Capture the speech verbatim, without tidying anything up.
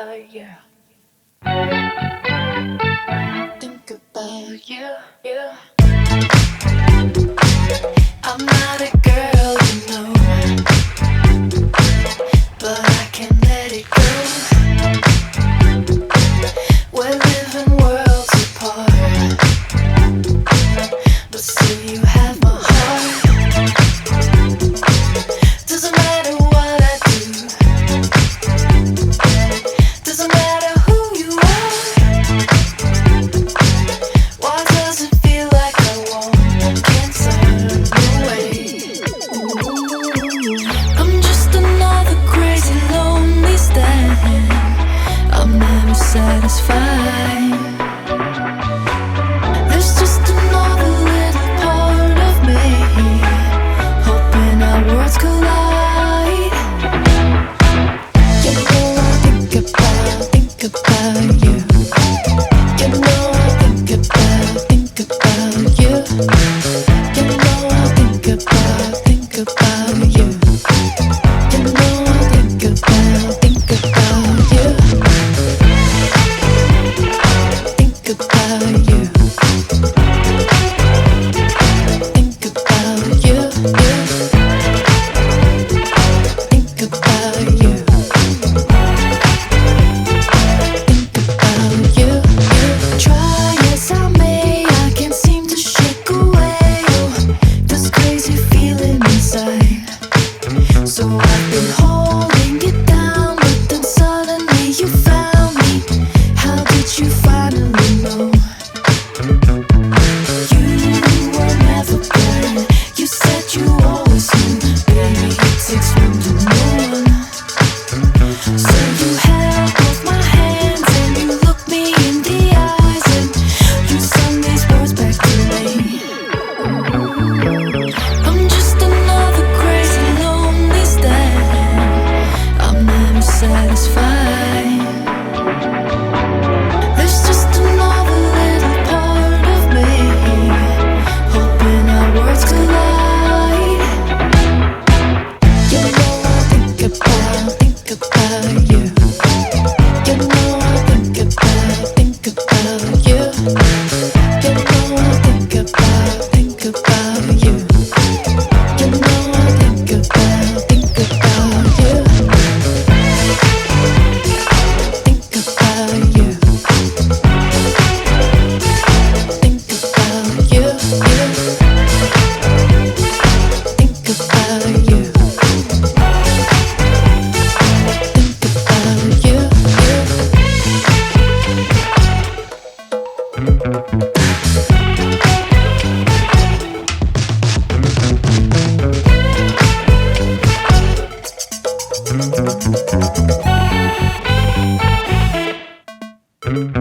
about you. Think about you, you. I'm not a girl, you know, but I can't let it go. We're living worlds apart, but still you have my heart. Doesn't matter what I do, doesn't matter who you are. Why does it feel like I won't, can't turn away? I'm just another crazy lonely stand, I'm never satisfied. There's just another little part of me, hoping our worlds collide. You know I think about, think about you. You know I think about, think about you. You know I think about, think about you. You know I think about, think about you. Think about you. Think about you, you. Think about you. Think about you, you. Try as I may, I can't seem to shake away oh, this crazy feeling inside. So I've been holding it down, but then suddenly you found me. How did you finally know? You were never blind, you said you always knew. Baby, it takes one to know one. So you held both my hands and you looked me in the eyes and you sung these words back to me. I'm just another crazy lonely stand, I'm never satisfied. There's just another little part of me, hoping our worlds collide. You know I think about, think about you. You know I think about, think about you. You know I think about, think about you. You know I think about, think about you. Think about you. Think about you, you. Think about you. Think about you.